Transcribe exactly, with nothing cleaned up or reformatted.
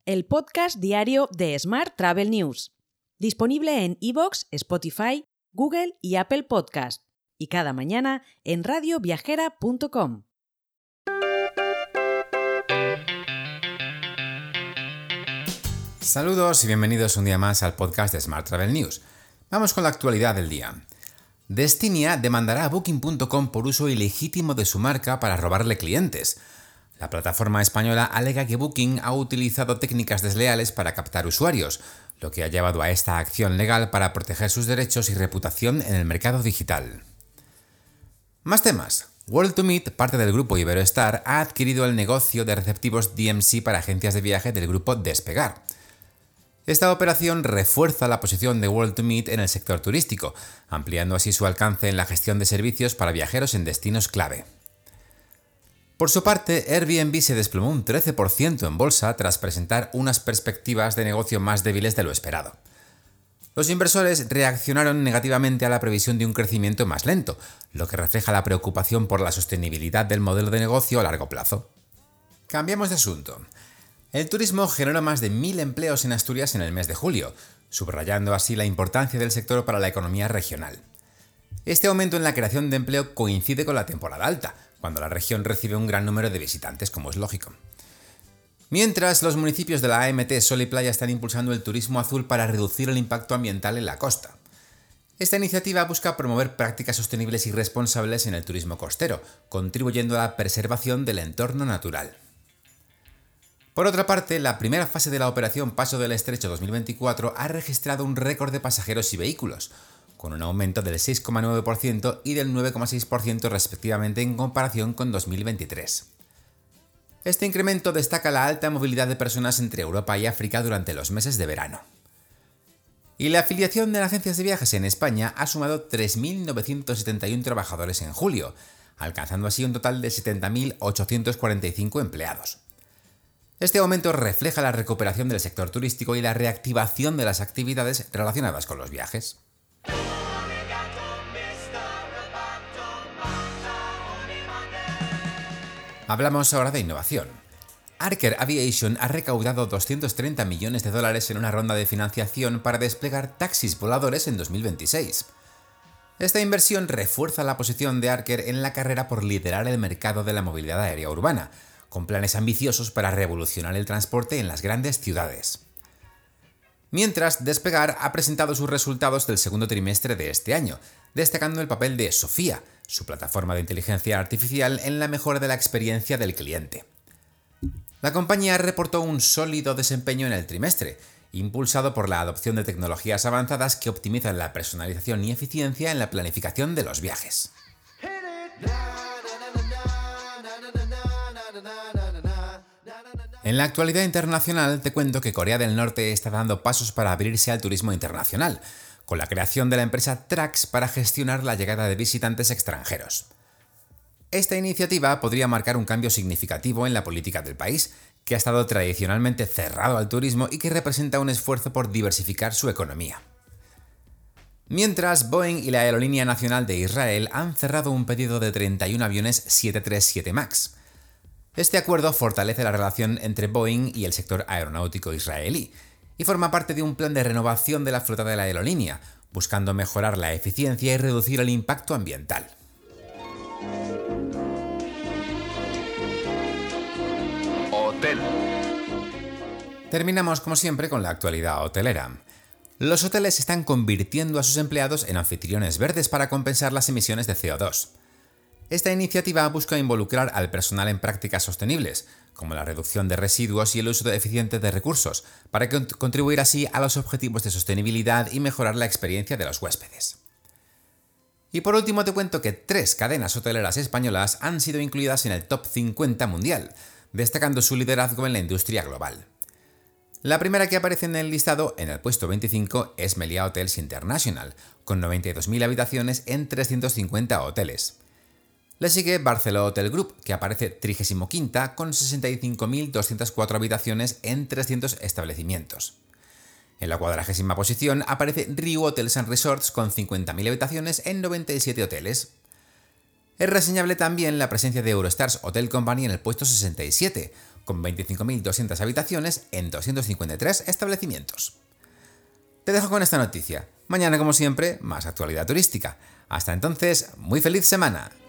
el podcast diario de Smart Travel News, disponible en iVoox, Spotify, Google y Apple Podcast, y cada mañana en radio viajera punto com. Saludos y bienvenidos un día más al podcast de Smart Travel News. Vamos con la actualidad del día. Destinia demandará a Booking punto com por uso ilegítimo de su marca para robarle clientes. La plataforma española alega que Booking ha utilizado técnicas desleales para captar usuarios, lo que ha llevado a esta acción legal para proteger sus derechos y reputación en el mercado digital. Más temas. World to Meet, parte del grupo Iberoestar, ha adquirido el negocio de receptivos D M C para agencias de viaje del grupo Despegar. Esta operación refuerza la posición de World to Meet en el sector turístico, ampliando así su alcance en la gestión de servicios para viajeros en destinos clave. Por su parte, Airbnb se desplomó un trece por ciento en bolsa tras presentar unas perspectivas de negocio más débiles de lo esperado. Los inversores reaccionaron negativamente a la previsión de un crecimiento más lento, lo que refleja la preocupación por la sostenibilidad del modelo de negocio a largo plazo. Cambiamos de asunto. El turismo generó más de mil empleos en Asturias en el mes de julio, subrayando así la importancia del sector para la economía regional. Este aumento en la creación de empleo coincide con la temporada alta, cuando la región recibe un gran número de visitantes, como es lógico. Mientras, los municipios de la A M T Sol y Playa están impulsando el turismo azul para reducir el impacto ambiental en la costa. Esta iniciativa busca promover prácticas sostenibles y responsables en el turismo costero, contribuyendo a la preservación del entorno natural. Por otra parte, la primera fase de la operación Paso del Estrecho dos mil veinticuatro ha registrado un récord de pasajeros y vehículos, con un aumento del seis coma nueve por ciento y del nueve coma seis por ciento respectivamente en comparación con dos mil veintitrés. Este incremento destaca la alta movilidad de personas entre Europa y África durante los meses de verano. Y la afiliación de agencias de viajes en España ha sumado tres mil novecientos setenta y uno trabajadores en julio, alcanzando así un total de setenta mil ochocientos cuarenta y cinco empleados. Este aumento refleja la recuperación del sector turístico y la reactivación de las actividades relacionadas con los viajes. Hablamos ahora de innovación. Archer Aviation ha recaudado doscientos treinta millones de dólares en una ronda de financiación para desplegar taxis voladores en dos mil veintiséis. Esta inversión refuerza la posición de Archer en la carrera por liderar el mercado de la movilidad aérea urbana, con planes ambiciosos para revolucionar el transporte en las grandes ciudades. Mientras, Despegar ha presentado sus resultados del segundo trimestre de este año, destacando el papel de Sofía, su plataforma de inteligencia artificial, en la mejora de la experiencia del cliente. La compañía reportó un sólido desempeño en el trimestre, impulsado por la adopción de tecnologías avanzadas que optimizan la personalización y eficiencia en la planificación de los viajes. En la actualidad internacional te cuento que Corea del Norte está dando pasos para abrirse al turismo internacional, con la creación de la empresa Trax para gestionar la llegada de visitantes extranjeros. Esta iniciativa podría marcar un cambio significativo en la política del país, que ha estado tradicionalmente cerrado al turismo y que representa un esfuerzo por diversificar su economía. Mientras, Boeing y la Aerolínea Nacional de Israel han cerrado un pedido de treinta y uno aviones siete treinta y siete MAX. Este acuerdo fortalece la relación entre Boeing y el sector aeronáutico israelí, y forma parte de un plan de renovación de la flota de la aerolínea, buscando mejorar la eficiencia y reducir el impacto ambiental. Hotel. Terminamos como siempre con la actualidad hotelera. Los hoteles están convirtiendo a sus empleados en anfitriones verdes para compensar las emisiones de C O dos. Esta iniciativa busca involucrar al personal en prácticas sostenibles, como la reducción de residuos y el uso eficiente de recursos, para contribuir así a los objetivos de sostenibilidad y mejorar la experiencia de los huéspedes. Y por último te cuento que tres cadenas hoteleras españolas han sido incluidas en el top cincuenta mundial, destacando su liderazgo en la industria global. La primera que aparece en el listado, en el puesto veinticinco, es Meliá Hotels International, con noventa y dos mil habitaciones en trescientos cincuenta hoteles. Le sigue Barceló Hotel Group, que aparece trigésimo quinta con sesenta y cinco mil doscientas cuatro habitaciones en trescientos establecimientos. En la cuadragésima posición aparece Riu Hotels and Resorts con cincuenta mil habitaciones en noventa y siete hoteles. Es reseñable también la presencia de Eurostars Hotel Company en el puesto sesenta y siete, con veinticinco mil doscientas habitaciones en doscientos cincuenta y tres establecimientos. Te dejo con esta noticia. Mañana, como siempre, más actualidad turística. Hasta entonces, muy feliz semana.